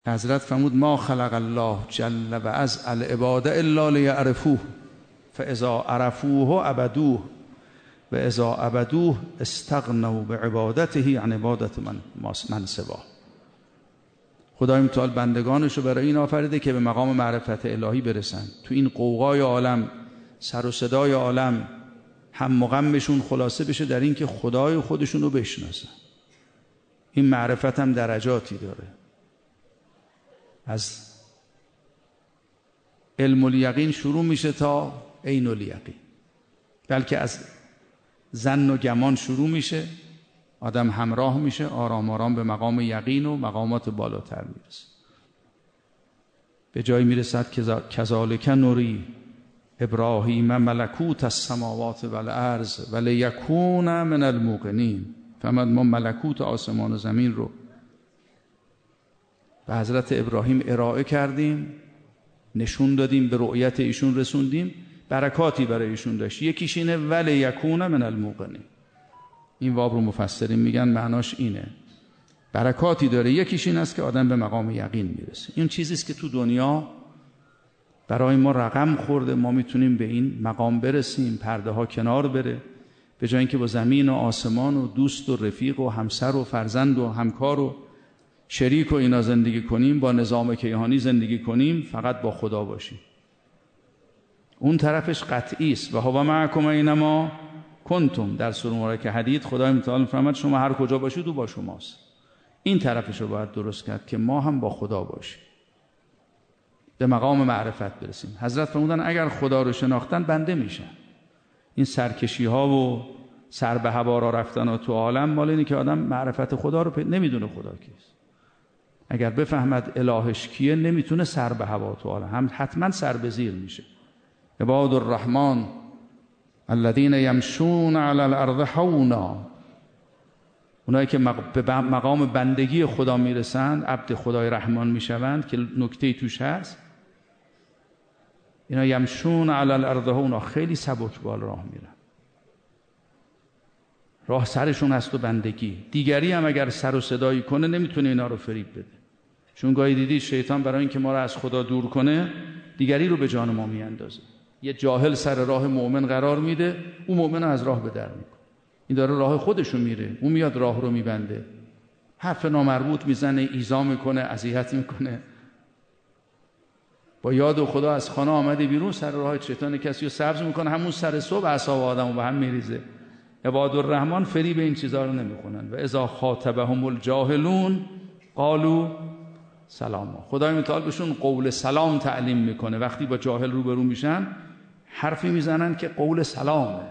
حضرت فرمود ما خلق الله جل و عز العباد الا لیعرفوه فاذا عرفوه عبدوه و اذا عبدوه استغنوا بعبادته عن عبادت من سواه. خدای متعال بندگانش رو برای این آفریده که به مقام معرفت الهی برسن. تو این قوقای عالم، سر و صدای عالم، هم و غمشون خلاصه بشه در این که خدای خودشون رو بشناسن. این معرفت هم درجاتی داره، از علم الیقین شروع میشه تا عین الیقین، بلکه از ظن و گمان شروع میشه، آدم همراه میشه، آرام آرام به مقام یقین و مقامات بالاتر میرسه. به جایی میرسد که کذالک نوری ابراهیم ملکوت السماوات والارض ولیکون من الموقنین. فهمد ما ملکوت آسمان و زمین رو به حضرت ابراهیم ارائه کردیم، نشون دادیم، به رؤیت ایشون رسوندیم، برکاتی برای ایشون داشت. یکیش اینه ولیکون من الموقنین. این واو رو مفسرین میگن معناش اینه، برکاتی داره. یکیش این است که آدم به مقام یقین میرسه. این چیزی است که تو دنیا برای ما رقم خورده، ما میتونیم به این مقام برسیم، پرده ها کنار بره، به جای اینکه با زمین و آسمان و دوست و رفیق و همسر و فرزند و همکار و شریک و اینا زندگی کنیم، با نظام کیهانی زندگی کنیم، فقط با خدا باشیم. اون طرفش قطعی است. و هو معکم اینما کنتم. در سوره مبارکه حدید خدای متعال فرمود شما هر کجا باشید او با شماست. این طرفش رو باید درست کرد که ما هم با خدا باشیم، به مقام معرفت برسیم. حضرت فرمودن اگر خدا رو شناختن بنده میشن. این سرکشی ها و سر به هوا را رفتن و تو عالم مال اینه که آدم معرفت خدا رو نمیدونه خدا کیست. اگر بفهمد الهش کیه نمیتونه سر به هوا تو عالم، هم حتما سر به زیر میشه. عباد الرحمن الذين يمشون على الارض حونا. اونایی که به مقام بندگی خدا میرسند، عبد خدای رحمان میشوند، که نکته توش هست اینا یمشون علی الارض حونا، خیلی سبکبال راه میرن، راه سرشون هست و بندگی. دیگری هم اگر سر و صدایی کنه نمیتونه اینا رو فریب بده، چون گاهی دیدی شیطان برای اینکه ما رو از خدا دور کنه دیگری رو به جان ما میاندازه. یه جاهل سر راه مؤمن قرار میده، اون مؤمن رو از راه به در میکنه. این داره راه خودشو میره، اون میاد راه رو میبنده، حرف نامربوط میزنه، ایذا میکنه، اذیت میکنه. با یاد خدا از خانه آمده بیرون، سر راه شیطان کسی رو سبز میکنه، همون سر صبح اعصاب آدمو به هم میریزه. عباد الرحمن فریب این چیزا رو نمیخونن. و اذا خاطبهم الجاهلون قالوا سلاما. خدای متعال بهشون قول سلام تعلیم میکنه. وقتی با جاهل روبرو میشن حرفی میزنن که قول سلامه.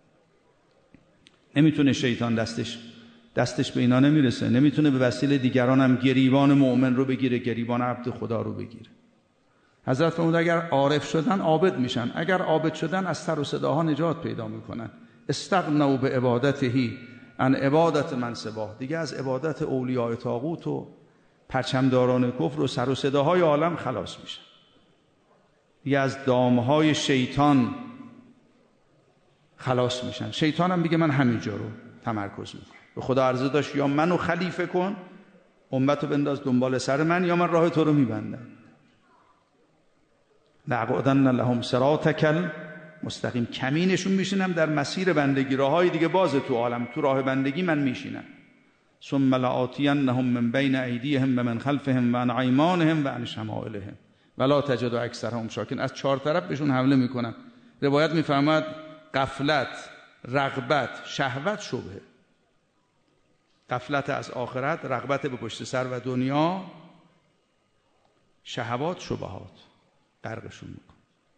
نمیتونه شیطان دستش به اینا نمیرسه، نمیتونه به وسیله دیگران هم گریبان مؤمن رو بگیره، گریبان عبد خدا رو بگیره. حضرت فرمود اگر عارف شدن عابد میشن، اگر عابد شدن از سر و صداها نجات پیدا میکنن. استغنوا به عبادته عن عبادت من سواه. دیگه از عبادت اولیاء طاغوت و پرچمداران کفر و سر و صداهای عالم خلاص میشن. دیگه از دامهای شیطان خلاص میشن. شیطان هم میگه من همینجا رو تمرکز میکنم. به خدا عرضه داشت یا منو خلیفه کن، امتو بنداز دنبال سر من، یا من راه تو رو میبندم. لأقعدن لهم صراطک المستقیم. کمینشون میشینم در مسیر بندگی. راههای دیگه بازه تو عالم، تو راه بندگی من میشینم. ثم لآتینهم من بین ایدیهم و من خلفهم و عن ایمانهم و عن شمائلهم ولا تجد اکثرهم شاکرین. از چهار طرف بهشون حمله میکنم. روایت میفرماد غفلت، رغبت، شهوت، شبهه. غفلت از آخرت، رغبت به پشت سر و دنیا، شهوات، شبهات غرقشون میکنه.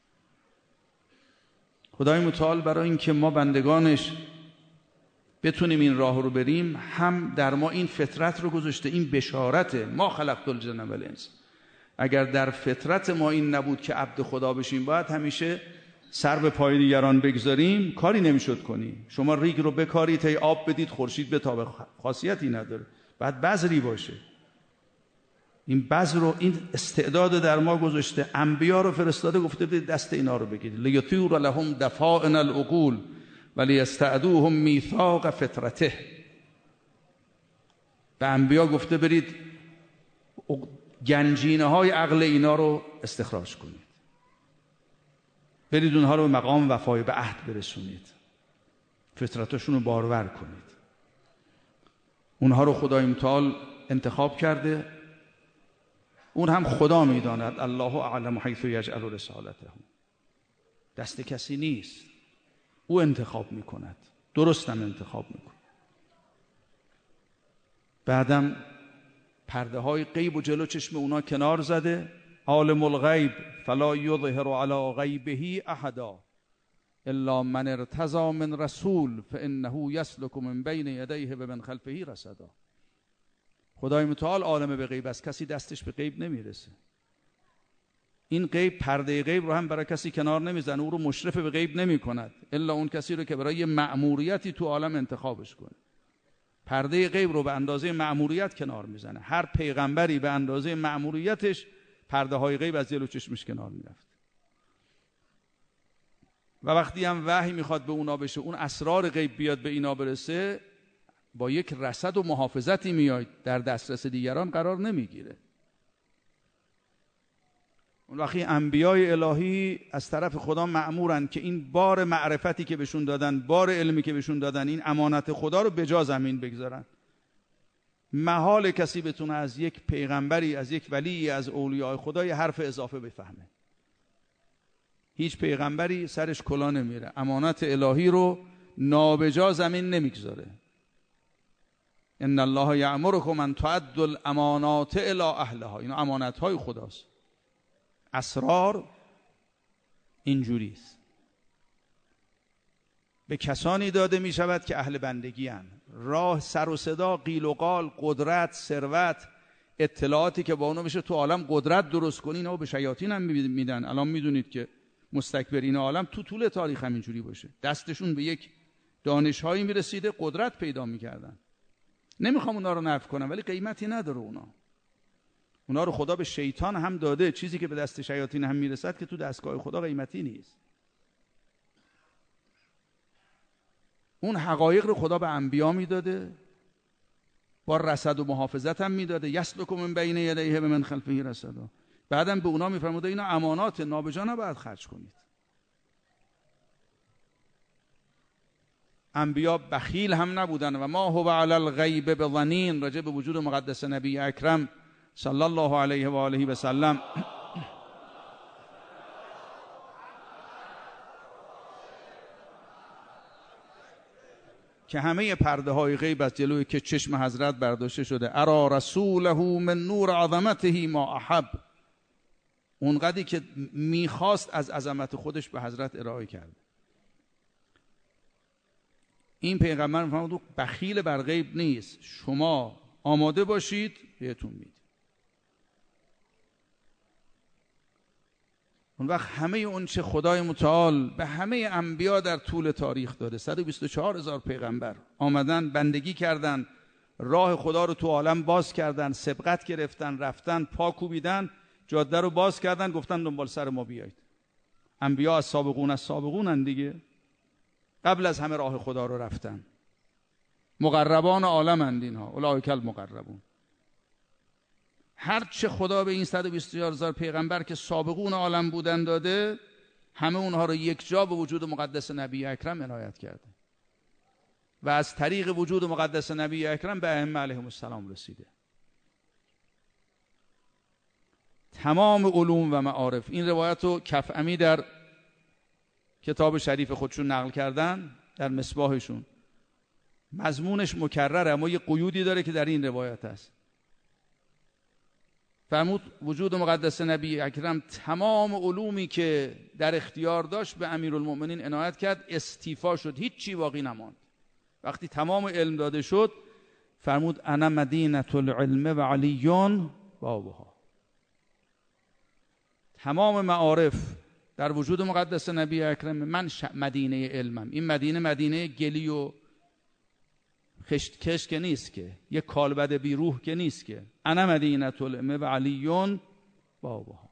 خدای متعال برای اینکه ما بندگانش بتونیم این راه رو بریم، هم در ما این فطرت رو گذاشته. این بشارته، ما خلقت الجن والانس. اگر در فطرت ما این نبود که عبد خدا بشیم، باید همیشه سر به پای دیگران بگذاریم، کاری نمیشد کنیم. شما ریگ رو بکارید تا آب بدید خورشید بتابه، خاصیتی نداره، باید بذری باشه. این بذر رو، این استعداد در ما گذاشته. انبیا رو فرستاده گفته بدید دست اینا رو بگیرید. لیطیر لهم دفائن العقول ولیستعدوهم میثاق فطرته. به انبیا گفته برید گنجینه های عقل اینا رو استخراج کنید، برید اونها رو به مقام وفای به عهد برسونید، فطرتشون رو بارور کنید. اونها رو خدای متعال انتخاب کرده، اون هم خدا میداند، الله اعلم حیث یجعل رسالته، دست کسی نیست، او انتخاب میکند، درستم انتخاب میکند. بعدم پرده های غیب و جلو چشم اونا کنار زده، عالم الغیب فلا یظهر علی غیبه احدا الا من ارتضی من رسول فانه یسلک من بین یدیه و من خلفه رصدا. خدای متعال عالم به غیب است، کسی دستش به غیب نمیرسه. این غیب، پرده غیب رو هم برای کسی کنار نمیزنه، او رو مشرف به غیب نمی کند الا اون کسی رو که برای یه مأموریتی تو عالم انتخابش کنه. پرده غیب رو به اندازه مأموریت کنار میزنه. هر پیغمبری به اندازه مأموریتش پرده های غیب از جلو چشمش کنار میرفت. و وقتی هم وحی میخواد به اونا بشه، اون اسرار غیب بیاد به اینا برسه، با یک رصد و محافظتی میاد، در دسترس دیگران قرار نمیگیره. اون وقتی انبیای الهی از طرف خدا مأمورن که این بار معرفتی که بهشون دادن، بار علمی که بهشون دادن، این امانت خدا رو به جا زمین بگذارن. محال کسی بتونه از یک پیغمبری، از یک ولی از اولیاء خدا یه حرف اضافه بفهمه. هیچ پیغمبری سرش کلا نمیره، امانت الهی رو نابجا زمین نمیگذاره. ان الله یأمرکم ان تؤدوا الامانات الی اهلها، اینا امانت های خداست. اسرار اینجوری است، به کسانی داده می شود که اهل بندگی هستند. راه سر و صدا، قیل و قال، قدرت، ثروت، اطلاعاتی که با اونو بشه تو عالم قدرت درست کنین، و به شیاطین هم میدن. الان میدونید که مستکبرین عالم تو طول تاریخ هم اینجوری باشه، دستشون به یک دانش‌هایی میرسیده، قدرت پیدا میکردن. نمیخوام اونا رو نفی کنم، ولی قیمتی نداره. اونا رو خدا به شیطان هم داده، چیزی که به دست شیاطین هم میرسد که تو دستگاه خدا قیمتی نیست. اون حقایق رو خدا به انبیا میداده، با رصد و محافظت هم میداده. یسلک من بین یدیه و من خلفه رصدا. بعدم به اونا میفرموده اینا امانات، نابجا نباید خرج کنید. انبیا بخیل هم نبودن. و ما هو علی الغیب بضنین، راجع به وجود مقدس نبی اکرم صلی الله علیه و آله و سلم که همه پرده های غیب از جلوی که چشم حضرت برداشته شده. ارا رسوله من نور عظمته ما احب، اونقدری که میخواست از عظمت خودش به حضرت ارائه کرده. این پیغمبر فرمود بخیل بر غیب نیست، شما آماده باشید بهتون میده. اون وقت همه اون چه خدای متعال به همه انبیا در طول تاریخ داده، 124,000 پیغمبر آمدن، بندگی کردن، راه خدا رو تو عالم باز کردن، سبقت گرفتن، رفتن، پا کوبیدن، جاده رو باز کردن، گفتن دنبال سر ما بیایید. انبیا از سابقونن دیگه، قبل از همه راه خدا رو رفتن. مقربان عالمند اینها، اولئک المقربون. هر چه خدا به این 124,000 پیغمبر که سابقون عالم بودن داده، همه اونها رو یک جا به وجود مقدس نبی اکرم عنایت کرده و از طریق وجود مقدس نبی اکرم به ائمه علیهم السلام رسیده. تمام علوم و معارف، این روایت رو کفعمی در کتاب شریف خودشون نقل کردن، در مصباحشون. مضمونش مکرره، اما یه قیودی داره که در این روایت هست. فرمود وجود مقدس نبی اکرم تمام علومی که در اختیار داشت به امیرالمؤمنین عنایت کرد، استیفا شد، هیچ چی باقی نماند. وقتی تمام علم داده شد فرمود انا مدینة العلم و علی بابها. تمام معارف در وجود مقدس نبی اکرم، من مدینه علمم. این مدینه گلی و خشت که نیست که، یک کالبد بی روح که نیست که. انا مدینة العلم و علی بابها.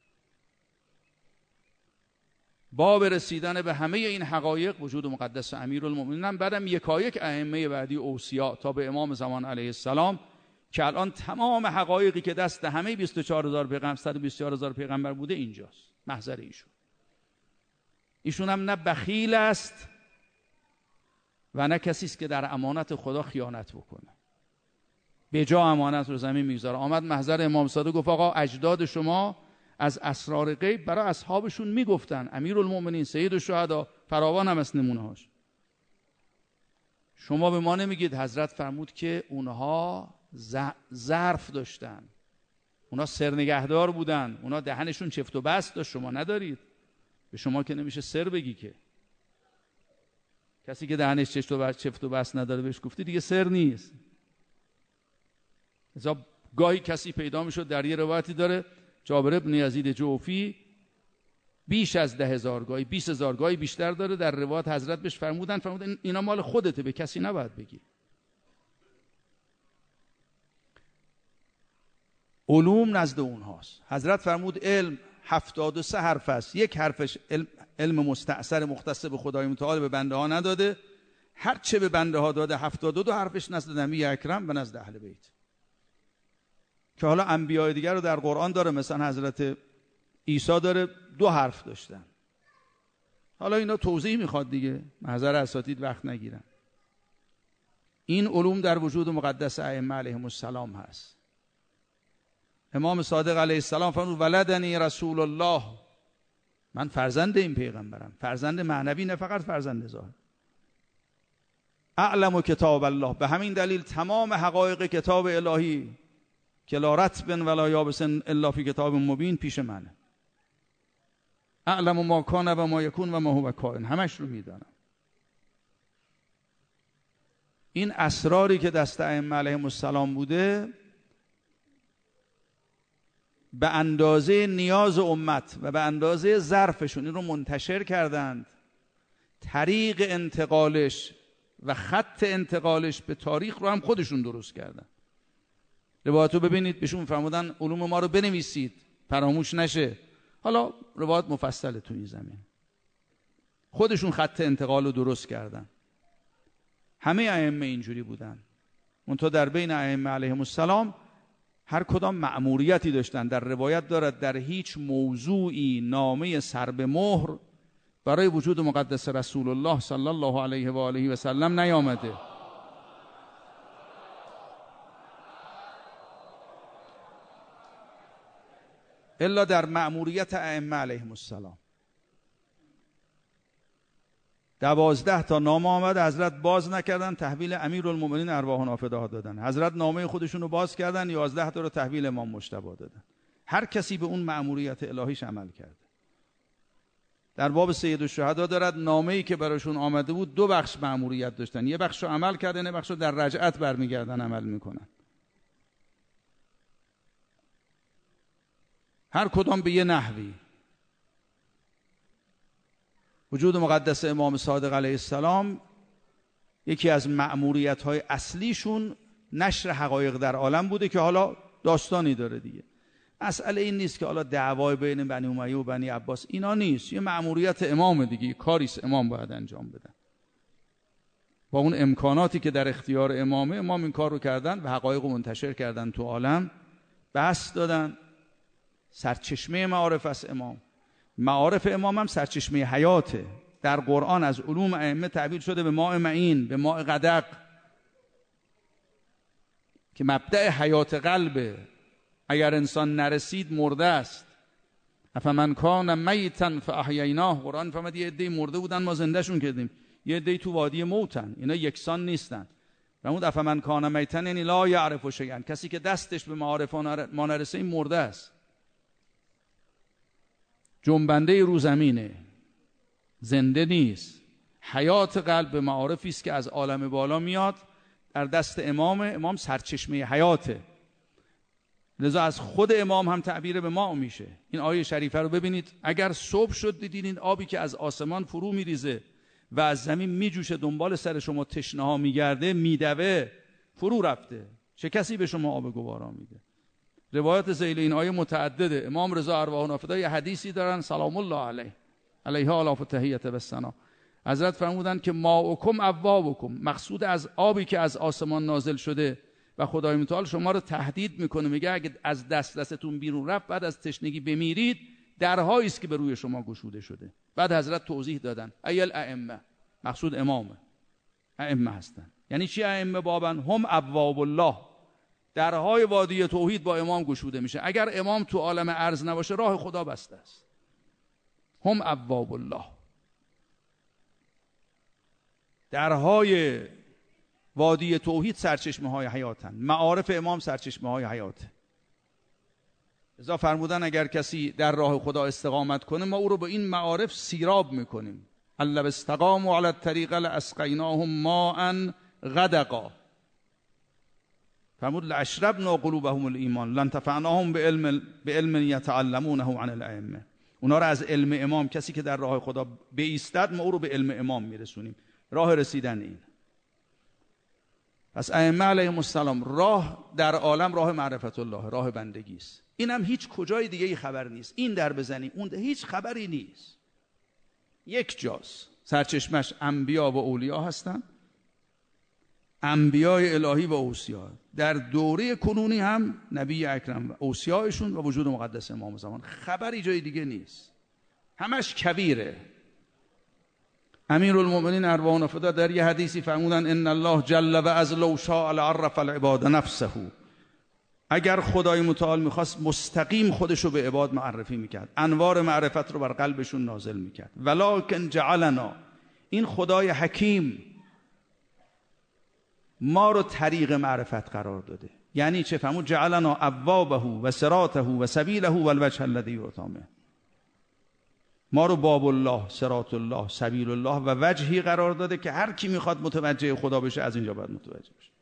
باب رسیدن به همه این حقایق وجود مقدس امیرالمؤمنین. بعدم یکایک ائمه بعدی اوصیا تا به امام زمان علیه السلام که الان تمام حقایقی که دست همه 24000 پیغمبر 124000 پیغمبر بوده اینجاست، محضر ایشون هم نه بخیل است و نه کسی است که در امانت خدا خیانت بکنه، به جا امانت رو زمین میگذاره. آمد محضر امام صادق گفت آقا اجداد شما از اسرار غیب برای اصحابشون میگفتن، امیرالمومنین سید الشهدا فراوان هم از نمونه هاش. شما به ما نمیگید. حضرت فرمود که اونها ظرف داشتن، اونها سرنگهدار بودن، اونها دهنشون چفت و بست داشت، شما ندارید. به شما که نمیشه سر بگی که. کسی که دهنش چفت و بست نداره بهش گفتی دیگه سر نیست. ازا گاهی کسی پیدا میشد، در یه روایتی داره جابر بن یزید جوفی بیش از 10,000 گاهی 20,000 گاهی بیشتر داره. در روایت حضرت بهش فرمودن اینا مال خودته، به کسی نباید بگی. علوم نزد اونهاست. حضرت فرمود علم 73 حرف است، یک حرفش علم مستأثر مختص به خدای متعال به بنده ها نداده، هر چه به بنده ها داده 72 حرفش نزد نبی اکرم و نزد اهل بیت. که حالا انبیاء دیگر رو در قرآن داره، مثلا حضرت عیسی داره 2 حرف داشتن. حالا اینا توضیح میخواد دیگه، محضر اساتید وقت نگیرن. این علوم در وجود مقدس ائمه علیهم السلام هست. امام صادق علیه السلام فرمود ولدنی رسول الله، من فرزند این پیغمبرم، فرزند معنوی نه فقط فرزند ظاهر. اعلم کتاب الله، به همین دلیل تمام حقایق کتاب الهی که لا رطب ولا یابس الا فی کتاب مبین پیش منه. اعلم ما کان و ما یکون و ما هو کائن، همش رو میدانم. این اسراری که دست ائمه علیهم السلام بوده به اندازه نیاز امت و به اندازه ظرفشون این رو منتشر کردند. طریق انتقالش و خط انتقالش به تاریخ رو هم خودشون درست کردن. روایت رو ببینید، بهشون فرمودن علوم ما رو بنویسید فراموش نشه. حالا روایت مفصله تو این زمین. خودشون خط انتقال رو درست کردن. همه ائمه اینجوری بودن. منتها در بین ائمه علیهم السلام هر کدام مأموریتی داشتن. در روایت دارد در هیچ موضوعی نامه سر به مهر برای وجود مقدس رسول الله صلی الله علیه و آله و سلم نیامده. الا در مأموریت ائمه علیهم السلام 12 تا نامه آمد، حضرت باز نکردن، تحویل امیرالمومنین ارواحنا فداها دادن. حضرت نامه خودشون رو باز کردن، 11 تا رو تحویل امام مجتبی دادن. هر کسی به اون مأموریت الهیش عمل کرده. در باب سید الشهدا دارد نامه‌ای که براشون آمده بود 2 بخش مأموریت داشتن، یه بخشو عمل کردن، یه بخشو در رجعت برمیگردن عمل میکنن. هر کدام به یه نحوی. وجود مقدس امام صادق علیه السلام یکی از مأموریت‌های اصلیشون نشر حقایق در عالم بوده که حالا داستانی داره دیگه. مسئله این نیست که حالا دعوای بین بنی امیه و بنی عباس اینا نیست، یه مأموریت امام دیگه، کاریست امام باید انجام بدن. با اون امکاناتی که در اختیار امامه، امام این کار رو کردن و حقایق رو منتشر کردن تو عالم، بحث دادن. سرچشمه معارف است امام. معارف امام هم سرچشمه حیاته. در قرآن از علوم ائمه تعبیر شده به ماء معین، به ماء غدق، که مبدأ حیات قلبه. اگر انسان نرسید مرده است. افمن کان میتا فاحییناه، قرآن فرمود یه عده مرده بودن ما زندهشون کردیم، یه عده تو وادی موتن، اینا یکسان نیستن. فرمود افمن کان میتا یعنی لا یعرف شیئا، کسی که دستش به معارف ما نرسه این مرده است. جنبنده رو زمینه، زنده نیست. حیات قلب به معارفی است که از عالم بالا میاد، در دست امام سرچشمه حیاته. لذا از خود امام هم تعبیر به ما میشه. این آیه شریفه رو ببینید، اگر صبح شد دیدین این آبی که از آسمان فرو میریزه و از زمین میجوشه دنبال سر شما تشنه ها میگرده، میدوه، فرو رفته، چه کسی به شما آب گوارا میده؟ روایت ذیل این آیه متعدده. امام رضا ارواحنا فدا یه حدیثی دارن سلام الله علیه آلاف التحیة و الثنا. حضرت فرمودن که ماؤکم ابوابکم، مقصود از آبی که از آسمان نازل شده و خدای متعال شما رو تهدید میکنه، میگه اگه از دسترستون بیرون رفت بعد از تشنگی بمیرید، درهایی است که به روی شما گشوده شده. بعد حضرت توضیح دادن ایل ائمه، مقصود امامه، ائمه هستن. یعنی چی ائمه بابن؟ هم ابواب الله، درهای وادی توحید با امام گشوده میشه. اگر امام تو عالم ارض نباشه راه خدا بسته است. هم ابواب الله، درهای وادی توحید سرچشمه های حیاتن، معارف امام سرچشمه های حیاته. ازا فرمودن اگر کسی در راه خدا استقامت کنه ما او رو با این معارف سیراب میکنیم. الا استقاموا علی الطریق لاسقیناهم ماء غدقا. فرمود لاشربنا قلوبهم الایمان لانتفعناهم بعلم یتعلمونه عن الائمه. اونا رو از علم امام، کسی که در راه خدا بایستد ما او رو به علم امام میرسونیم. راه رسیدن این. پس ائمه علیهم السلام راه در عالم راه معرفت الله، راه بندگی است. اینم هیچ کجای دیگه ای خبر نیست. این در بزنی اون هیچ خبری نیست. یک جاست، سرچشمش انبیا و اولیا هستن، انبیای الهی و اوصیا. در دوره کنونی هم نبی اکرم و اوصیایشون و وجود مقدس امام زمان. خبری جای دیگه نیست، همش کبیره. امیرالمؤمنین ارواحنا فدا در یه حدیثی فرمودن ان الله جل و عز لو شاء لعرف العباد نفسه. اگر خدای متعال میخواست مستقیم خودشو به عباد معرفی میکرد، انوار معرفت رو بر قلبشون نازل میکرد. ولکن جعلنا، این خدای حکیم ما رو طریق معرفت قرار داده. یعنی چه؟ فرمود جعلنا ابوابه و صراطه و سبیله و الوجه الذی یعطامه. ما رو باب الله، صراط الله، سبیل الله و وجهی قرار داده که هر کی میخواد متوجه خدا بشه از اینجا باید متوجه بشه.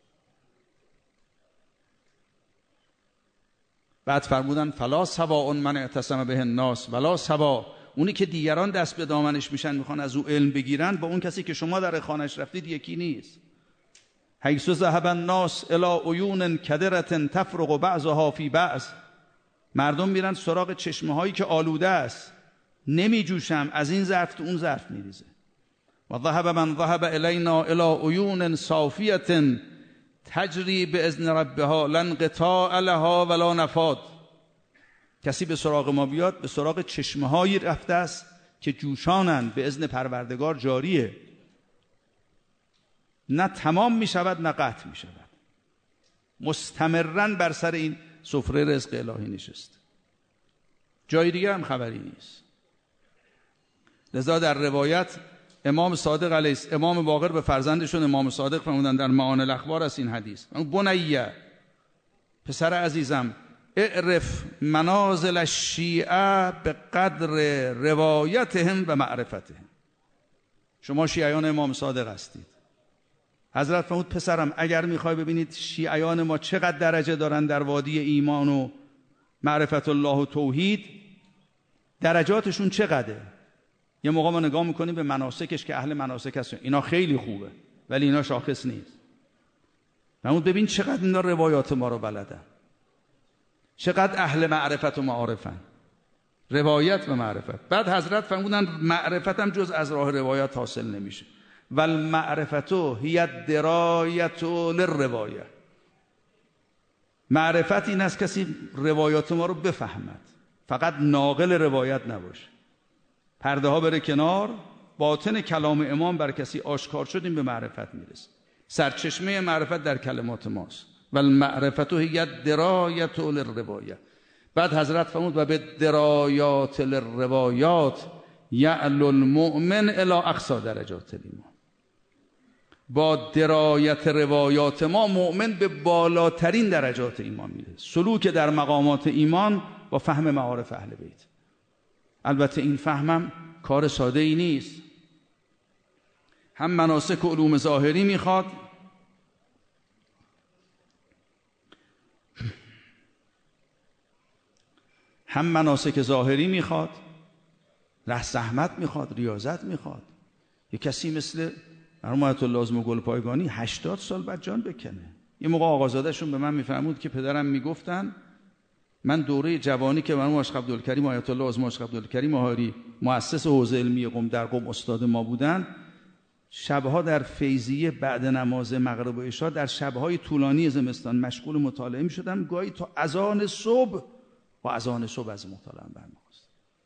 بعد فرمودن فلا سواء من اعتصم به الناس ولا سواء، اونی که دیگران دست به دامنش میشن میخوان از او علم بگیرن با اون کسی که شما در خانهش رفتید یکی نیست. حیث ذهب الناس الی عیون کدرة تفرق بعضها فی بعض. مردم میرن سراغ چشمه هایی که آلوده است، نمی جوشم، از این ظرف تو اون ظرف میریزه. و ذهب من ذهب الینا الی عیون صافیة تجری باذن ربها لا انقطاع لها ولا نفاد. کسی به سراغ ما بیاد به سراغ چشمه هایی رفته است که جوشانند، به اذن پروردگار جاریه، نه تمام می شود نه قطع می شود، مستمرن بر سر این سفره رزق الهی نشست. جای دیگه هم خبری نیست. لذا در روایت امام صادق علیه امام باقر به فرزندشون امام صادق فرمودن در معانی الاخبار است این حدیث: بنیه، پسر عزیزم، اعرف منازل الشیعه به قدر روایتهم و معرفتهم. شما شیعیان امام صادق هستید. حضرت فرمود پسرم اگر میخوای ببینید شیعیان ما چقدر درجه دارن در وادی ایمان و معرفت الله و توحید، درجاتشون چقدره. یه موقع ما نگاه میکنیم به مناسکش که اهل مناسک هستن، اینا خیلی خوبه ولی اینا شاخص نیست. فرمود ببین چقدر اینا روایات ما رو بلدن، چقدر اهل معرفت و معارفن، روایت و معرفت. بعد حضرت فرمودن معرفت هم جز از راه روایت حاصل نمیشه. والمعرفت هی الدرایت للروایه. معرفت این است کسی روایات ما رو بفهمد، فقط ناقل روایت نباشه. پرده ها بره کنار، باطن کلام امام بر کسی آشکار شد، این به معرفت میرسه. سرچشمه معرفت در کلمات ماست. والمعرفت هی الدرایت للروایه. بعد حضرت فرمود و به درایات للروایات یعلو المؤمن الی اقصی درجات الایمان. با درایت روایات ما مؤمن به بالاترین درجات ایمان میره. سلوک در مقامات ایمان با فهم معارف اهل بیت. البته این فهمم کار ساده ای نیست. هم مناسک و علوم ظاهری میخواد، هم مناسک ظاهری میخواد، ره زحمت میخواد، ریاضت میخواد. یه کسی مثل مرحوم آیت الله اعظم گلپایگانی 80 سال بعد جان بکنه. یه موقع آقازادهشون به من میفرمود که پدرم میگفتن من دوره جوانی که مرحوم عاشق عبدالکریم آیت الله اعظم عاشق عبدالکریم آهاری مؤسس حوزه علمی قم در قم استاد ما بودن، شبها در فیضیه بعد نماز مغرب و عشا در شبهای طولانی زمستان مشغول مطالعه می شدم، گاهی تا اذان صبح با اذان صبح از مطالعه برمی‌خواستم.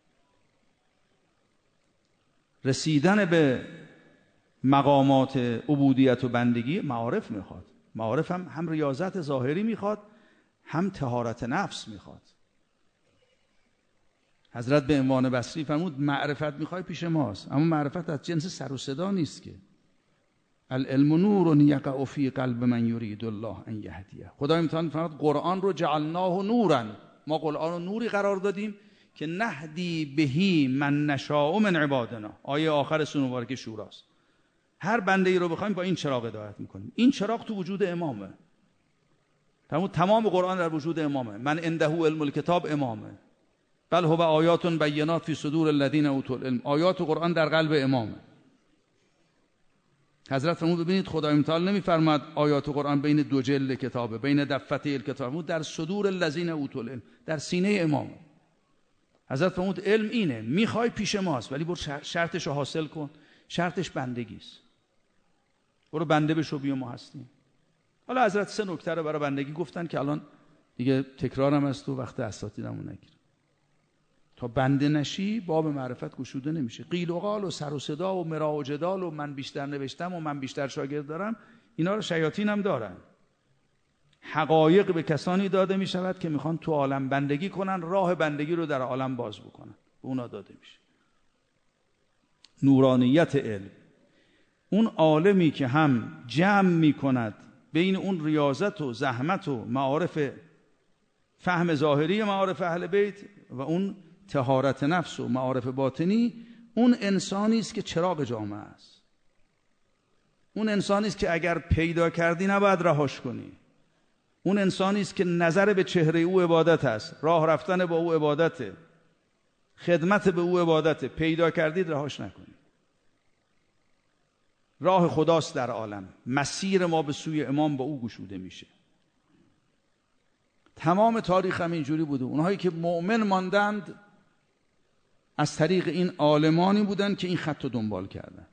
رسیدن به مقامات عبودیت و بندگی معارف میخواد. معارف هم ریاضت ظاهری میخواد، هم طهارت نفس میخواد. حضرت به عنوان بصری فرمود معرفت میخوای پیش ماست، اما معرفت از جنس سر و صدا نیست که. العلم نور یقع فی قلب من یرید الله ان یهدیه. خدا امتحان فرمود قرآن رو جعلناه نورا، ما قرآن رو نوری قرار دادیم که نهدی بهی من نشاء من عبادنا. آیه آخر سوره مبارکه شوراست. هر بنده ای رو بخوایم با این چراغ هدایت میکنیم. این چراغ تو وجود امامه. تمام قرآن در وجود امامه. من عنده علم الکتاب امامه. بل هو آیات بینات فی صدور الذین اوتوا العلم. آیات قرآن در قلب امامه. حضرت فرمود ببینید خدای تعالی نمیفرماد آیات قرآن بین دو جلد کتابه، بین دفتي الکتاب، در صدور الذین اوتوا العلم، در سینه امامه. حضرت فرمود علم اینه، میخوای پیش ماست، ولی برو شرطش رو حاصل کن. شرطش بندگیست. برو بنده بشو، بیا ما هستیم. حالا حضرت 3 نکته رو برای بندگی گفتن که الان دیگه تکرارم است و وقت اساتیدمون نگیرم. تا بنده نشی باب معرفت گشوده نمیشه. قیل و قال و سر و صدا و مرا و جدال و من بیشتر نوشتم و من بیشتر شاگرد دارم، اینا رو شیاطین هم دارن. حقایق به کسانی داده می شود که میخوان تو عالم بندگی کنن، راه بندگی رو در عالم باز بکنن، به اونا داده میشه. نورانیت علم، اون عالمی که هم جمع می کند بین اون ریاضت و زحمت و معارف، فهم ظاهری معارف اهل بیت و اون طهارت نفس و معارف باطنی، اون انسانی است که چراغ جامعه است. اون انسانی است که اگر پیدا کردی نباید رهاش کنی. اون انسانی است که نظر به چهره او عبادت است، راه رفتن با او عبادته، خدمت به او عبادته. پیدا کردید رهاش نکنید. راه خداست در عالم، مسیر ما به سوی امام با او گشوده میشه. تمام تاریخ هم اینجوری بوده. اونهایی که مؤمن ماندند از طریق این عالمانی بودن که این خط رو دنبال کردن.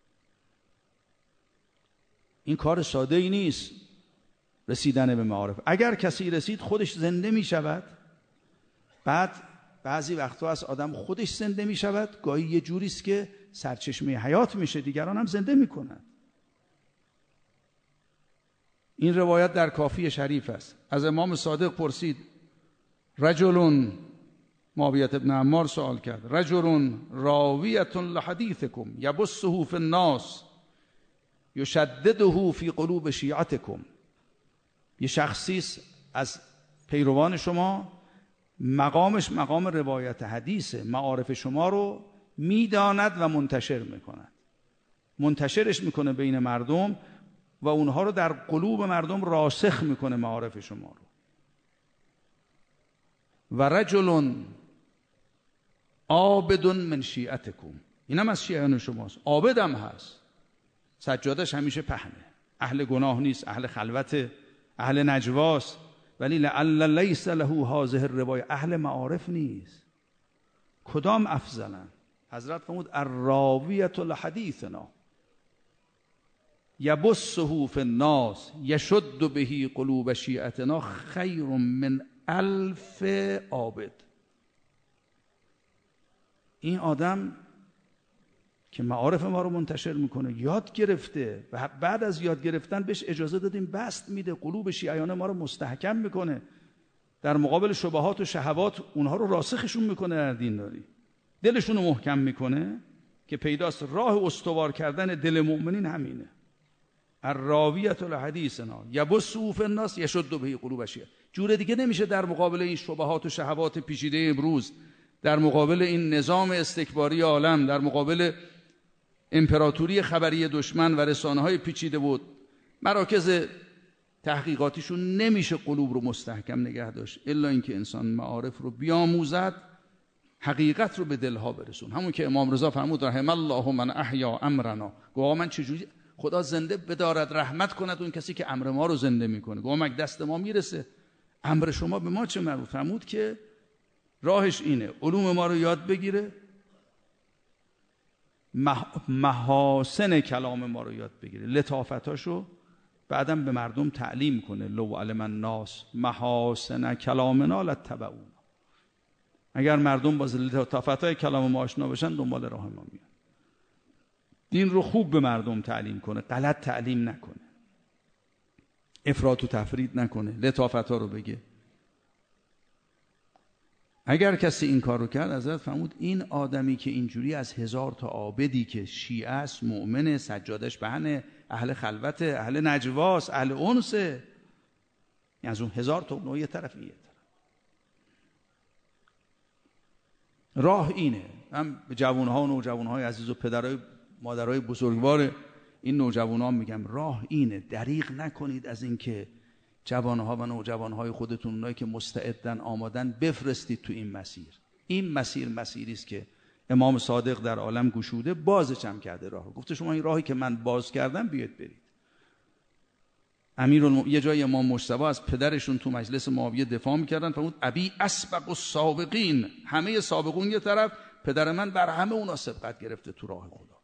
این کار ساده ای نیست رسیدن به معارف. اگر کسی رسید خودش زنده می شود. بعد بعضی وقتا از آدم خودش زنده می شود، گاهی یه جوری است که سرچشمه حیات میشه، دیگران هم زنده می کنند. این روایت در کافی شریف است. از امام صادق پرسید رجل، معاویه ابن عمار سوال کرد، رجل راویة لحدیثکم یبثه فی الناس یشدده فی قلوب شیعتکم. یه شخصی از پیروان شما مقامش مقام روایت حدیثه، معارف شما رو میداند و منتشر میکند، منتشرش میکنه بین مردم و اونها رو در قلوب مردم راسخ میکنه معارف شما رو. و رجل عابد من شیعتکم، اینم از شیعان شماست، عابدم هست، سجادش همیشه پهنه، اهل گناه نیست، اهل خلوت، اهل نجواست، ولی لعل لیس له هذه الروایه، اهل معارف نیست. کدام افضلن؟ حضرت فرمود الراویة لحدیثنا یبثه فی الناس یشد به قلوب شیعتنا خیر من 1000 عابد. این آدم که معارف ما رو منتشر میکنه، یاد گرفته و بعد از یاد گرفتن بهش اجازه دادیم بسط میده، قلوب شیعیان ما رو مستحکم میکنه، در مقابل شبهات و شهوات اونها رو راسخشون میکنه در دینداری، دلشون رو محکم میکنه که پیداست راه استوار کردن دل مؤمنین همینه. الراویة لحدیثنا یبثه فی الناس یشد به قلوب شیعه. جور دیگه نمیشه در مقابل این شبهات و شهوات پیچیده امروز، در مقابل این نظام استکباری عالم، در مقابل امپراتوری خبری دشمن و رسانه‌های پیچیده بود، مراکز تحقیقاتیشون نمیشه قلوب رو مستحکم نگه داشت الا اینکه انسان معارف رو بیاموزد، حقیقت رو به دلها برسون. همون که امام رضا فرمود رحم الله من احیا امرنا، گویا من چجوری خدا زنده بدارد، رحمت کند اون کسی که امر ما رو زنده میکنه. گویا مگه دست ما میرسه، امر شما به ما چه مربوط؟ فرمود که راهش اینه علوم ما رو یاد بگیره، محاسن کلام ما رو یاد بگیره، لطافتاشو بعدم به مردم تعلیم کنه. لو علم الناس محاسن کلامنا لاتبعونا. اگر مردم با لطافتای کلام ما آشنا بشن دنبال راه ما میان. دین رو خوب به مردم تعلیم کنه، غلط تعلیم نکنه، افراط و تفرید نکنه، لطافت‌ها رو بگه. اگر کسی این کار رو کرد، حضرت فرمود این آدمی که اینجوری از 1000 تا عابدی که شیعه است، مؤمنه، سجادش بهنه، اهل خلوته، اهل نجواست، اهل انسه، یعنی از اون 1000 تا اون یه طرف این یه طرف. راه اینه. من به جوانها و نوجوانهای عزیز و پدرای مادرای بزرگوار این نوجوانان میگم راه اینه. دریغ نکنید از اینکه جوانها و نوجوانهای خودتون، اونایی که مستعدن آمادن، بفرستید تو این مسیر. این مسیر مسیری است که امام صادق در عالم گشوده، بازش هم کرده راه. گفته شما این راهی که من باز کردم بیاید برید. یه جای امام مجتبی از پدرشون تو مجلس معاویه دفاع میکردن، فرمود ابی اسبق السابقین، همه سابقون یه طرف، پدر من بر همه اونا سبقت گرفته تو راه خدا.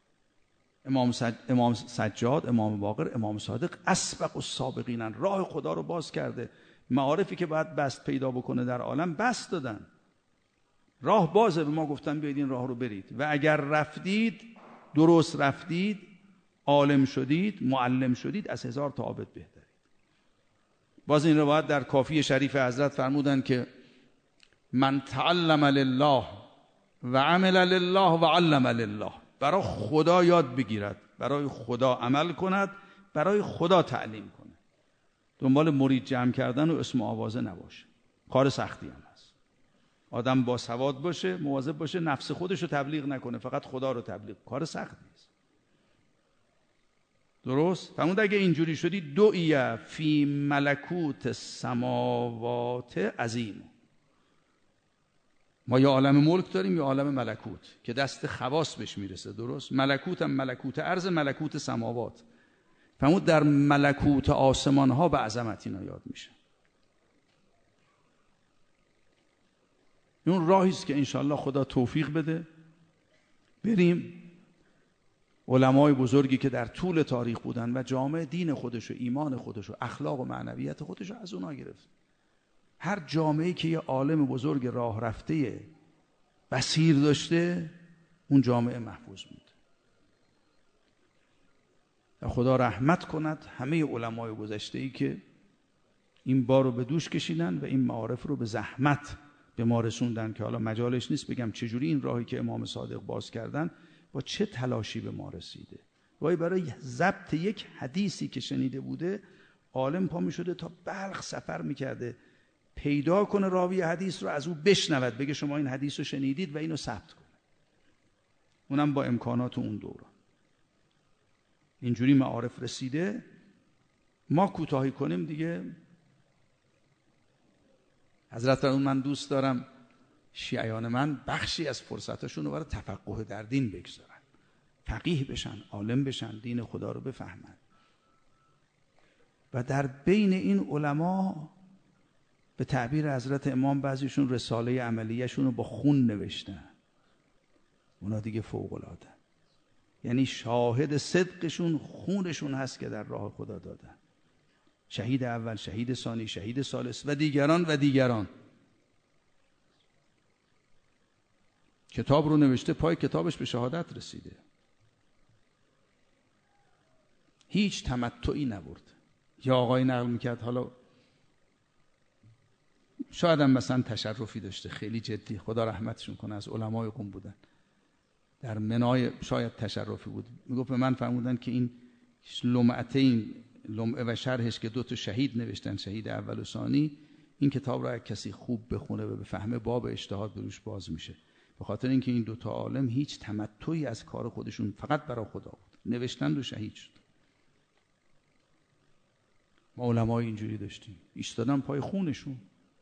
امام سجاد، امام باقر، امام صادق اسبق السابقینن، راه خدا رو باز کرده. معارفی که باید بست پیدا بکنه در عالم بست دادن، راه بازه. به ما گفتن بیاید این راه رو برید و اگر رفتید، درست رفتید، عالم شدید، معلم شدید، از 1000 تا عابد بهترید. باز این روایت در کافی شریف حضرت فرمودن که من تعلم لله و عمل لله و علم لله، برای خدا یاد بگیرد، برای خدا عمل کند، برای خدا تعلیم کنه. دنبال مرید جمع کردن و اسم و آوازه نباشه. کار سختی هم هست. آدم با سواد باشه، مواظب باشه نفس خودش رو تبلیغ نکنه، فقط خدا رو تبلیغ. کار سختی است. درست؟ فرمود اگه اینجوری شدی دعیه فی ملکوت السماوات عظیم. ما یا عالم ملک داریم یا عالم ملکوت که دست خواص بهش میرسه. درست؟ ملکوت هم ملکوت ارض، ملکوت سماوات. فرمود در ملکوت آسمان ها به عظمت اینا یاد میشه. اون راهی است که انشالله خدا توفیق بده بریم. علمای بزرگی که در طول تاریخ بودن و جامعه دین خودش و ایمان خودش و اخلاق و معنویت خودش رو از اونها گرفت. هر جامعه‌ای که یه عالم بزرگ راه رفته بصیر داشته، اون جامعه محفوظ بود. و خدا رحمت کند همه علمای گذشته‌ای که این بار رو به دوش کشیدن و این معارف رو به زحمت به ما رسوندن که حالا مجالش نیست بگم چجوری این راهی که امام صادق باز کردن با چه تلاشی به ما رسیده. وای برای ضبط یک حدیثی که شنیده بوده عالم پا می شده تا بلخ سفر میکرده پیدا کنه راوی حدیث رو، از او بشنود، بگه شما این حدیث رو شنیدید و اینو ثبت کنه. اونم با امکانات اون دوران. اینجوری معارف رسیده. ما کوتاهی کنیم دیگه. حضرت فرمود من دوست دارم شیعیان من بخشی از فرصتشون رو برای تفقه در دین بگذارن، فقیه بشن، عالم بشن، دین خدا رو بفهمن. و در بین این علما به تعبیر حضرت امام بعضیشون رساله عملیشون رو با خون نوشتن. اونا دیگه فوق العاده، یعنی شاهد صدقشون خونشون هست که در راه خدا دادن. شهید اول، شهید ثانی، شهید ثالث و دیگران و دیگران. کتاب رو نوشته، پای کتابش به شهادت رسیده. هیچ تمتعی نبرد. یا آقای نقل میکرد، حالا شاید هم مثلا تشرفی داشته خیلی جدی، خدا رحمتشون کنه، از علمای قم بودن، در منای شاید تشرفی بود. میگفت به من فرمودن که این لمعتین، لمعه و شرحش که 2 شهید نوشتن، شهید اول و ثانی، این کتاب را اگه کسی خوب بخونه و بفهمه باب اجتهاد بروش باز میشه. به خاطر اینکه این 2 عالم هیچ تمتعی از کار خودشون، فقط برای خدا بود، نوشتن و شهید شد. ما علمای اینجوری داشتیم، ایستادن پای خونشون.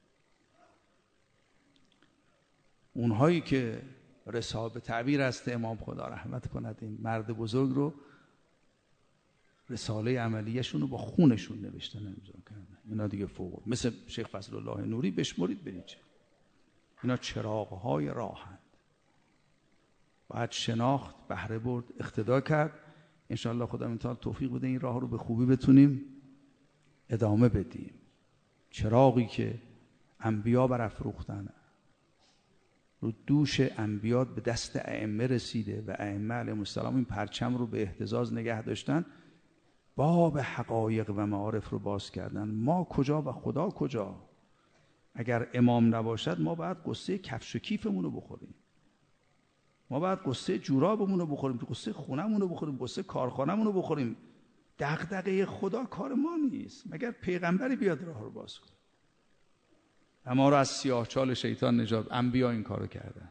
اونهایی که رساله، تعبیر است امام خدا رحمت کند، این مرد بزرگ رو رساله عملیشون رو با خونشون نوشتن امضا کردن. اینا دیگه فوق، مثل شیخ فضل الله نوری بشمرید برید. اینا چراغ‌های راهند. باید شناخت، بهره برد، اقتدا کرد. انشاءالله خدا تعالی توفیق بده این راه رو به خوبی بتونیم ادامه بدیم. چراغی که انبیا برافروختن، رو دوش انبیا به دست ائمه رسیده و ائمه علیهم السلام این پرچم رو به اهتزاز نگه داشتن، باب حقایق و معارف رو باز کردن. ما کجا و خدا کجا؟ اگر امام نباشد ما باید قصه کفش و کیفمون رو بخوریم، ما باید قصه جورابمون رو بخوریم، قصه خونمون رو بخوریم، قصه کارخانمون رو بخوریم. دغدغه خدا کار ما نیست. مگر پیغمبری بیاد راه رو باز کنه؟ اما رو از سیاهچال شیطان نجات. انبیا این کارو کردن.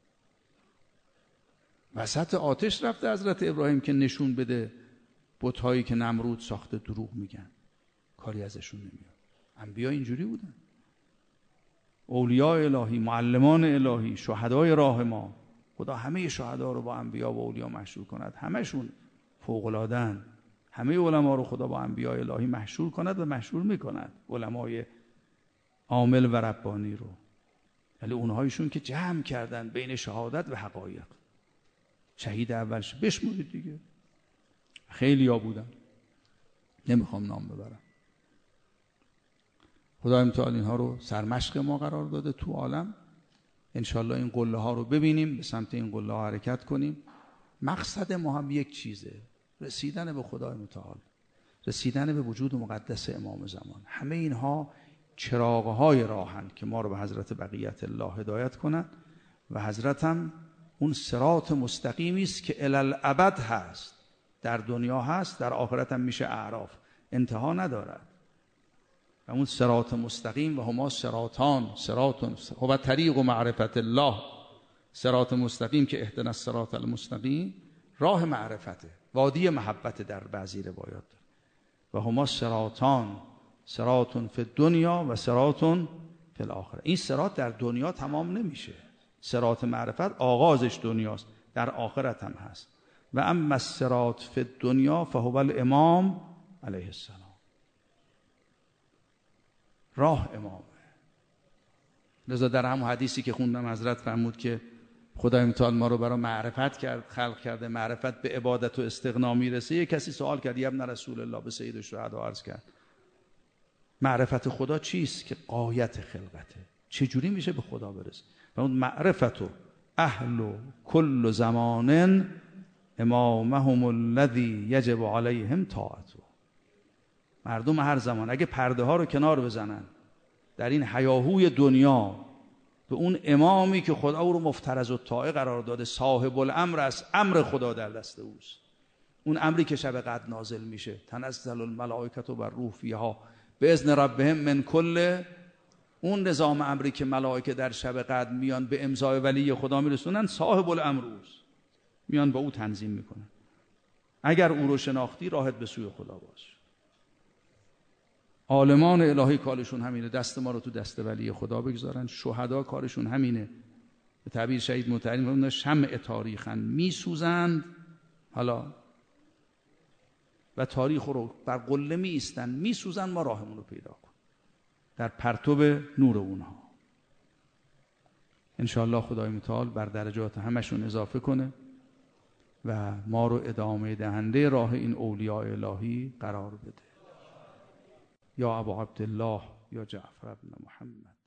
وسط آتش رفته حضرت ابراهیم که نشون بده بت‌هایی که نمرود ساخته دروغ میگن، کاری ازشون نمیاد. انبیا اینجوری بودن. اولیاء الهی، معلمان الهی، شهدای راه ما. خدا همه شهدا رو با انبیا و اولیا مشهور کند. همشون فوق‌العاده‌اند. همه علما رو خدا با انبیاء الهی مشهور کند و مشهور میکند. علمای عامل و ربانی رو، ولی اونهایشون که جمع کردن بین شهادت و حقایق. شهید اولش بشمونید دیگه، خیلی ها بودن، نمیخوام نام ببرم. خدا متعال اینها رو سرمشق ما قرار داده تو عالم. انشالله این قله ها رو ببینیم، به سمت این قله ها حرکت کنیم. مقصد ما هم یک چیزه، رسیدن به خدای متعال، رسیدن به وجود مقدس امام زمان. همه اینها چراغ‌های راهن که ما رو به حضرت بقیت الله هدایت کنند و حضرت هم اون صراط مستقیمی است که الالابد هست، در دنیا هست، در آخرت هم میشه اعراف، انتها ندارد. و اون صراط مستقیم و هما صراطان، صراطون هو طریق و معرفت الله. صراط مستقیم که اهدنا الصراط المستقیم، راه معرفته، وادی محبت در بعضی روایات. و هما صراطان، صراطون فی الدنیا و صراطون فی الاخره. این صراط در دنیا تمام نمیشه. صراط معرفت آغازش دنیاست، در آخرت هم هست. و اما الصراط فی الدنیا فهو الامام علیه السلام. راه امامه. لذا در همون حدیثی که خوندم حضرت فرمود که خدای متعال ما رو برای معرفت کرد، خلق کرده، معرفت به عبادت و استغنا میرسه. یک کسی سوال کرد، یا ابن رسول الله، به سید الشهدا عرض کرد معرفت خدا چیست؟ که غایت خلقته. چجوری میشه به خدا برسه؟ و اون معرفت و اهل کل زمان امامهم الذی یجب علیهم طاعته. مردم هر زمان اگه پرده ها رو کنار بزنن در این هیاهوی دنیا به اون امامی که خدا او رو مفترض الطاعه قرار داده، صاحب الامر است، امر خدا در دست اوست، اون امری که شب قدر نازل میشه، تنزل الملائکه و الروح فیها باذن ربهم من کل، اون نظام امری که ملائکه در شب قدر میان به امضای ولی خدا میرسونن، صاحب الامر اوست، میان با او تنظیم میکنن. اگر او رو شناختی راحت به سوی خدا باش. عالمان الهی کارشون همینه، دست ما رو تو دست ولی خدا بگذارن. شهدا کارشون همینه، به تعبیر شهید متعلم فرمودن شمع تاریخن، میسوزند حالا و تاریخ رو بر قله می ایستن، میسوزن، ما راهمون رو پیدا کن در پرتو نور اونها. انشاءالله خدای متعال بر درجات همشون اضافه کنه و ما رو ادامه دهنده راه این اولیاء الهی قرار بده. یا ابا عبدالله یا جعفر ابن محمد.